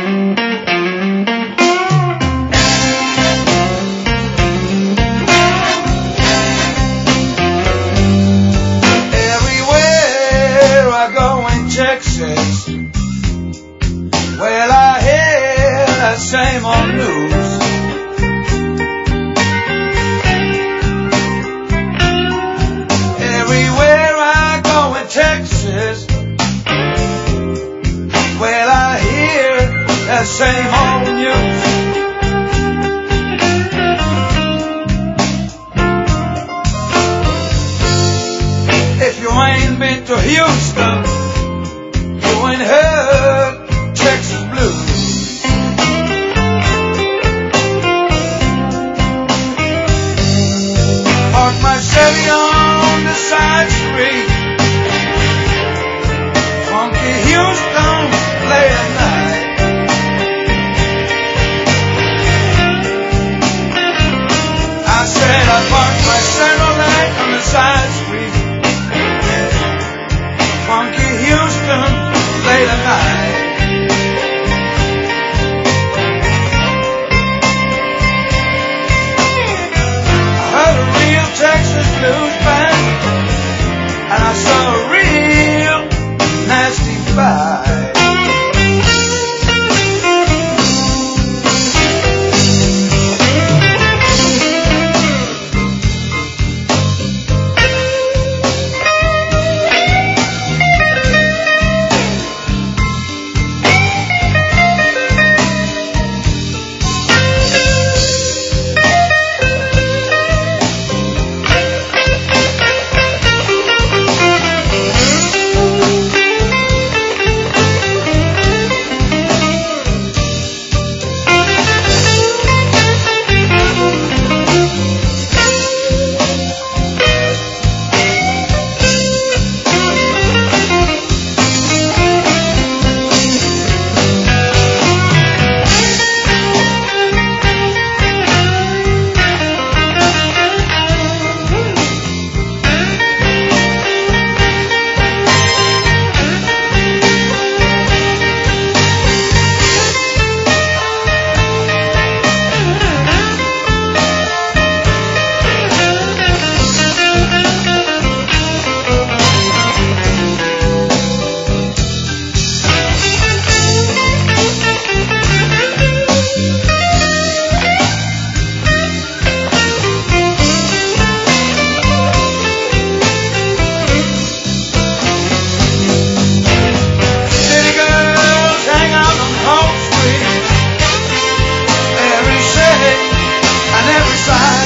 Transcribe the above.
Texas, well, I hear that same old news. Everywhere I go in Texas, well, I hear that same old news. If you ain't been to Houston, you ain't heard Texas blues. Park my Chevy on the side street, funky Houston late at night. I said I parked my Chevrolet on the side street, funky Houston late at night. I heard a real Texas blues band, and I saw a real nasty fight. Side.